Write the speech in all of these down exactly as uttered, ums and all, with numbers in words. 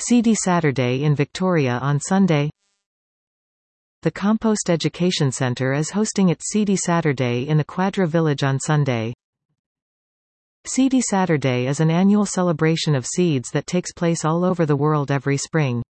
Seedy Saturday in Victoria on Sunday. The Compost Education Centre is hosting its Seedy Saturday in the Quadra Village on Sunday. Seedy Saturday is an annual celebration of seeds that takes place all over the world every spring.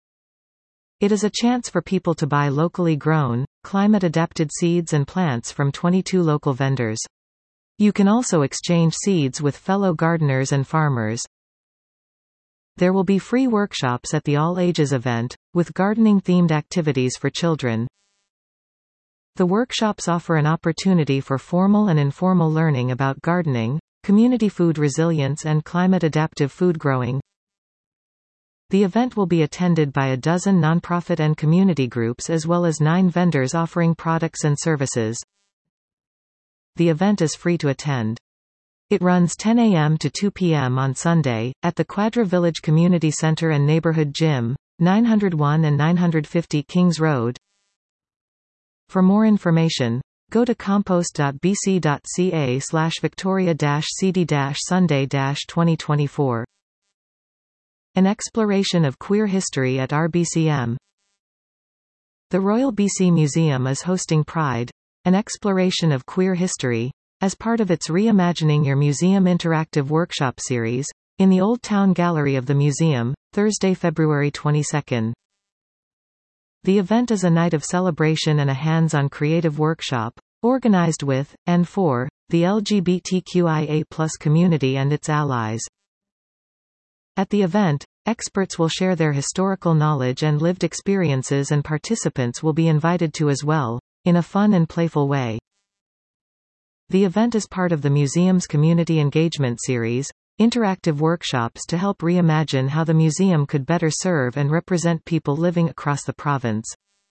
It is a chance for people to buy locally grown, climate-adapted seeds and plants from twenty-two local vendors. You can also exchange seeds with fellow gardeners and farmers. There will be free workshops at the All Ages event, with gardening-themed activities for children. The workshops offer an opportunity for formal and informal learning about gardening, community food resilience and climate-adaptive food growing. The event will be attended by a dozen nonprofit and community groups as well as nine vendors offering products and services. The event is free to attend. It runs ten A M to two P M on Sunday, at the Quadra Village Community Centre and Neighbourhood Gym, nine oh one and nine fifty Kings Road. For more information, go to compost dot b c dot c a slash victoria dash seedy dash sunday dash twenty twenty-four. An exploration of queer history at R B C M. The Royal B C Museum is hosting Pride, an exploration of queer history, as part of its Reimagining Your Museum interactive workshop series, in the Old Town Gallery of the museum, Thursday, February twenty-second. The event is a night of celebration and a hands-on creative workshop, organized with, and for, the L G B T Q I A plus community and its allies. At the event, experts will share their historical knowledge and lived experiences, and participants will be invited to as well, in a fun and playful way. The event is part of the museum's Community Engagement Series, interactive workshops to help reimagine how the museum could better serve and represent people living across the province.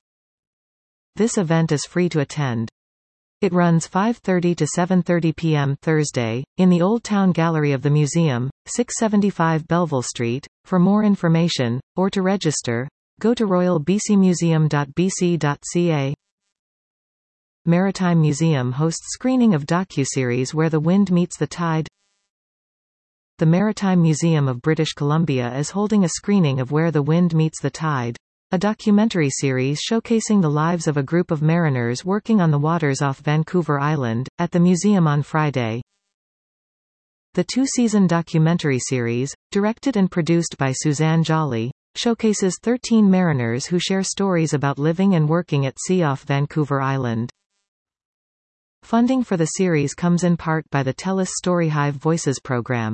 This event is free to attend. It runs five thirty to seven thirty P M Thursday, in the Old Town Gallery of the museum, six seventy-five Belleville Street. For more information, or to register, go to royal b c museum dot b c dot c a. Maritime Museum hosts screening of docuseries Where the Wind Meets the Tide. The Maritime Museum of British Columbia is holding a screening of Where the Wind Meets the Tide, a documentary series showcasing the lives of a group of mariners working on the waters off Vancouver Island, at the museum on Friday. The two-season documentary series, directed and produced by Suzanne Jolly, showcases thirteen mariners who share stories about living and working at sea off Vancouver Island. Funding for the series comes in part by the TELUS Storyhive Voices program.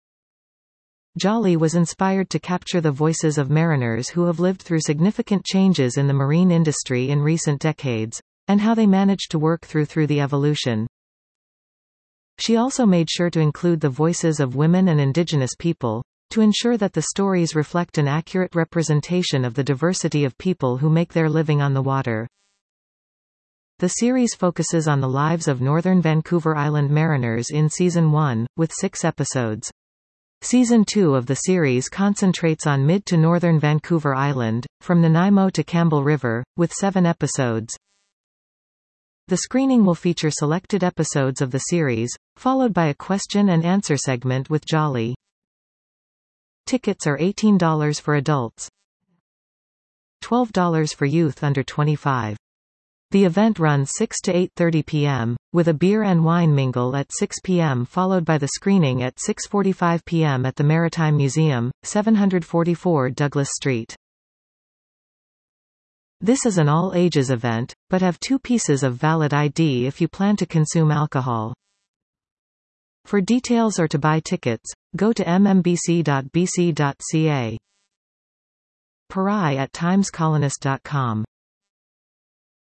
Jolly was inspired to capture the voices of mariners who have lived through significant changes in the marine industry in recent decades, and how they managed to work through through the evolution. She also made sure to include the voices of women and Indigenous people, to ensure that the stories reflect an accurate representation of the diversity of people who make their living on the water. The series focuses on the lives of Northern Vancouver Island mariners in Season one, with six episodes. Season two of the series concentrates on mid to northern Vancouver Island, from Nanaimo to Campbell River, with seven episodes. The screening will feature selected episodes of the series, followed by a question and answer segment with Jolly. Tickets are eighteen dollars for adults, twelve dollars for youth under twenty-five. The event runs six to eight thirty P M, with a beer and wine mingle at six P M followed by the screening at six forty-five P M at the Maritime Museum, seven forty-four Douglas Street. This is an all-ages event, but have two pieces of valid I D if you plan to consume alcohol. For details or to buy tickets, go to m m b c dot b c dot c a. Parai at times colonist dot com